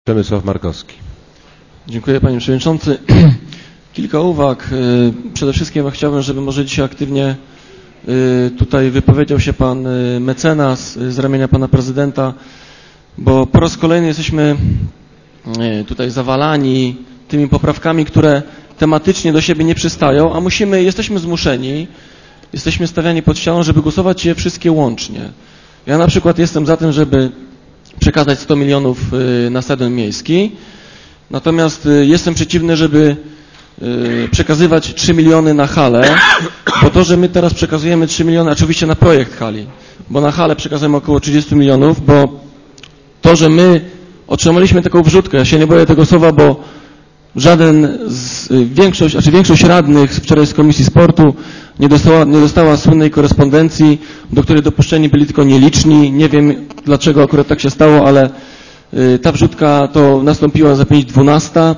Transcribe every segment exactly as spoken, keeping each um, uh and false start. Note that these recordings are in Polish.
Przemysław Markowski. Dziękuję Panie Przewodniczący. Kilka uwag. Przede wszystkim chciałbym, żeby może dzisiaj aktywnie tutaj wypowiedział się Pan mecenas z ramienia Pana Prezydenta, bo po raz kolejny jesteśmy tutaj zawalani tymi poprawkami, które tematycznie do siebie nie przystają, a musimy, jesteśmy zmuszeni, jesteśmy stawiani pod ścianą, żeby głosować je wszystkie łącznie. Ja na przykład jestem za tym, żeby przekazać sto milionów na stadion miejski, natomiast jestem przeciwny, żeby przekazywać trzy miliony na halę, bo to, że my teraz przekazujemy trzy miliony, oczywiście na projekt hali, bo na halę przekazujemy około trzydzieści milionów, bo to, że my otrzymaliśmy taką wrzutkę, ja się nie boję tego słowa, bo żaden z, większość, znaczy większość radnych wczoraj z Komisji Sportu nie dostała, nie dostała słynnej korespondencji, do której dopuszczeni byli tylko nieliczni. Nie wiem, dlaczego akurat tak się stało, ale y, ta wrzutka to nastąpiła za pięć dwanaście.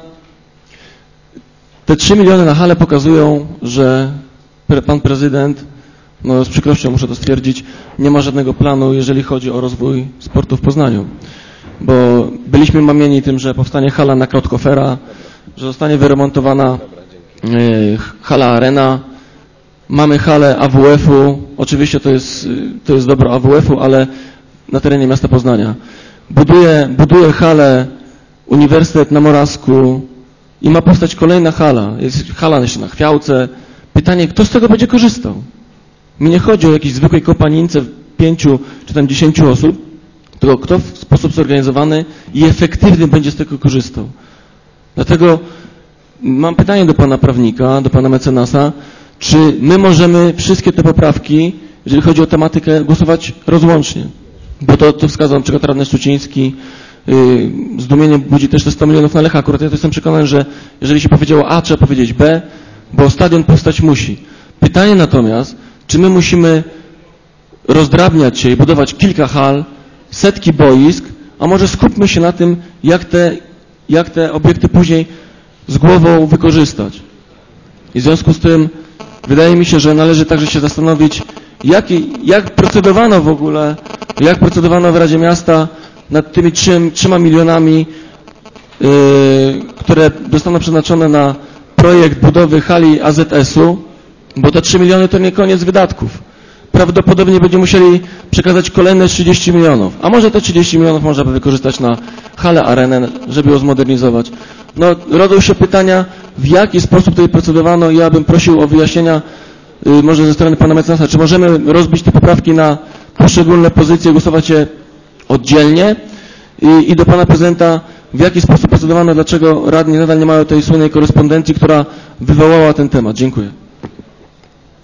Te trzy miliony na halę pokazują, że pre, pan prezydent, no z przykrością muszę to stwierdzić, nie ma żadnego planu, jeżeli chodzi o rozwój sportu w Poznaniu. Bo byliśmy mamieni tym, że powstanie hala na Krotkofera, że zostanie wyremontowana y, hala Arena. Mamy halę A W F-u, oczywiście to jest, to jest dobro A W F-u, ale na terenie miasta Poznania. Buduje, buduje halę Uniwersytet na Morawsku i ma powstać kolejna hala. Jest hala jeszcze na Chwiałce. Pytanie, kto z tego będzie korzystał? Mi nie chodzi o jakiejś zwykłej kopanince pięciu czy tam dziesięciu osób, tylko kto w sposób zorganizowany i efektywny będzie z tego korzystał. Dlatego mam pytanie do pana prawnika, do pana mecenasa, czy my możemy wszystkie te poprawki, jeżeli chodzi o tematykę, głosować rozłącznie? Bo to, to wskazał na przykład radny Szczuciński, yy, zdumienie budzi też te sto milionów na Lecha. Akurat ja to jestem przekonany, że jeżeli się powiedziało A, trzeba powiedzieć B, bo stadion powstać musi. Pytanie natomiast, czy my musimy rozdrabniać się i budować kilka hal, setki boisk, a może skupmy się na tym, jak te, jak te obiekty później z głową wykorzystać. I w związku z tym wydaje mi się, że należy także się zastanowić, jak, jak procedowano w ogóle, jak procedowano w Radzie Miasta nad tymi trzym, trzema milionami, yy, które zostaną przeznaczone na projekt budowy hali A Z S-u, bo te trzy miliony to nie koniec wydatków. Prawdopodobnie będziemy musieli przekazać kolejne trzydzieści milionów, a może te trzydzieści milionów można by wykorzystać na halę Arenę, żeby ją zmodernizować. No, rodzą się pytania, w jaki sposób tutaj procedowano i ja bym prosił o wyjaśnienia y, może ze strony pana mecenasa, czy możemy rozbić te poprawki na poszczególne pozycje, głosować je oddzielnie i, i do pana prezydenta, w jaki sposób procedowano, dlaczego radni nadal nie mają tej słynnej korespondencji, która wywołała ten temat. Dziękuję.